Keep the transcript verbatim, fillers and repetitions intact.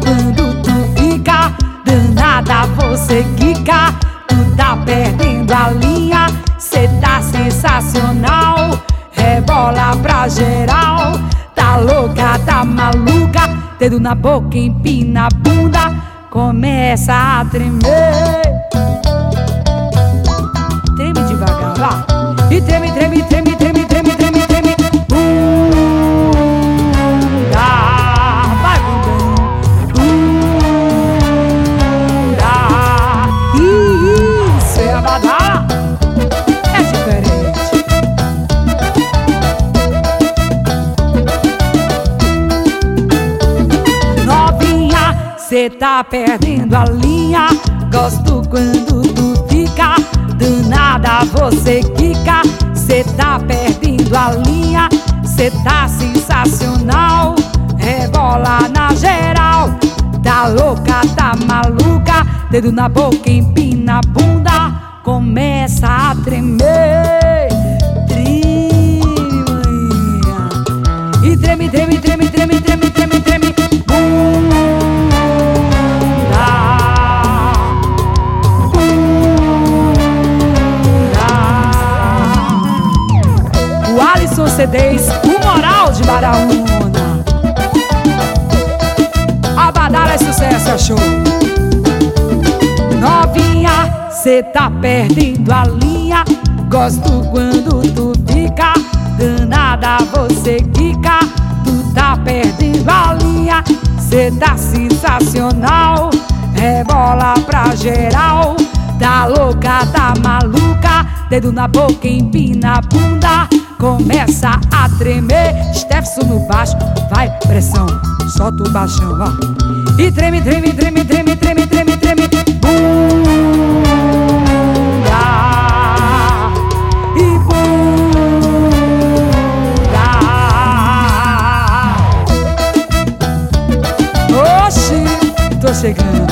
quando tu fica danada, você quica. Tu tá perdendo a linha, cê tá sensacional. Rebola pra geral, tá louca, tá maluca. Dedo na boca, empina a bunda, começa a tremer. Treme devagar, vá. E treme, treme, treme, treme, treme, treme, treme. Bunda, vai bundão. Bunda. Isso é abadá, é diferente. Novinha, cê tá perdendo a linha. Gosto quando tu fica danada, você quica. Cê tá perdendo a linha, cê tá sensacional. Rebola na geral, tá louca, tá maluca. Dedo na boca, empina a bunda, começa a tremer. Treme, manhã. E treme, treme, treme, treme, treme, treme, treme. C Ds, o moral de Baraúna. A badala é sucesso, achou? Novinha, cê tá perdendo a linha. Gosto quando tu fica danada, você quica. Tu tá perdendo a linha, cê tá sensacional. Rebola pra geral, tá louca, tá maluca. Dedo na boca, empina a bunda, começa a tremer. Stefson no baixo, vai pressão, solta o baixão, ó. E treme, treme, treme, treme, treme, treme, treme. Bunda e bunda. Oxi, tô chegando.